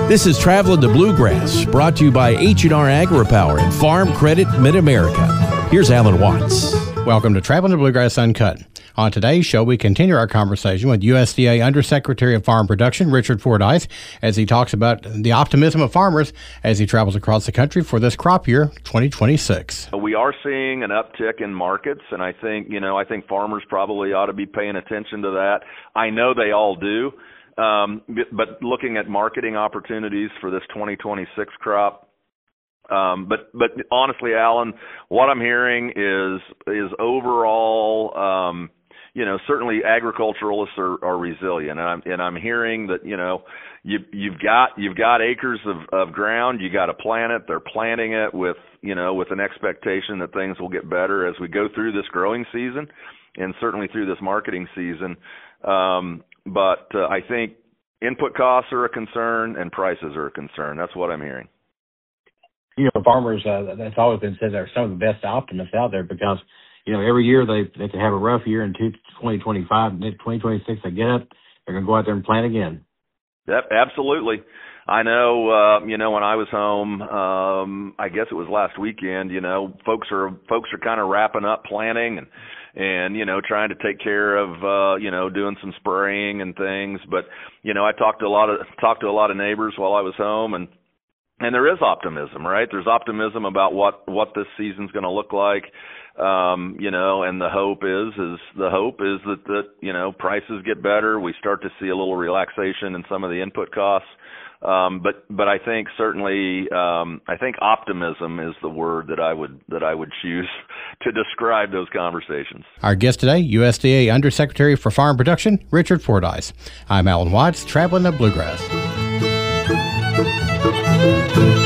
This is Traveling the Bluegrass, brought to you by H&R AgriPower and Farm Credit Mid-America. Here's Alan Watts. Welcome to Traveling the Bluegrass Uncut. On today's show, we continue our conversation with USDA Undersecretary of Farm Production, Richard Fordyce, as he talks about the optimism of farmers as he travels across the country for this crop year, 2026. We are seeing an uptick in markets, and I think farmers probably ought to be paying attention to that. I know they all do, but looking at marketing opportunities for this 2026 crop. But honestly, Alan, what I'm hearing is overall, certainly agriculturalists are resilient, and I'm hearing that you've got acres of ground, you got to plant it. They're planting it with an expectation that things will get better as we go through this growing season, and certainly through this marketing season. But I think input costs are a concern and prices are a concern. That's what I'm hearing. Farmers, that's always been said, they're some of the best optimists out there because, every year they can have a rough year in 2025, and 2026 they get up, they're going to go out there and plant again. Yep, absolutely. I know, when I was home, I guess it was last weekend, folks are kind of wrapping up planting and trying to take care of, doing some spraying and things. But, I talked to a lot of neighbors while I was home, and there is optimism, right? There's optimism about what this season's going to look like. And the hope is that prices get better. We start to see a little relaxation in some of the input costs. But I think certainly, I think optimism is the word that I would choose to describe those conversations. Our guest today, USDA Undersecretary for Farm Production, Richard Fordyce. I'm Alan Watts, Traveling the Bluegrass.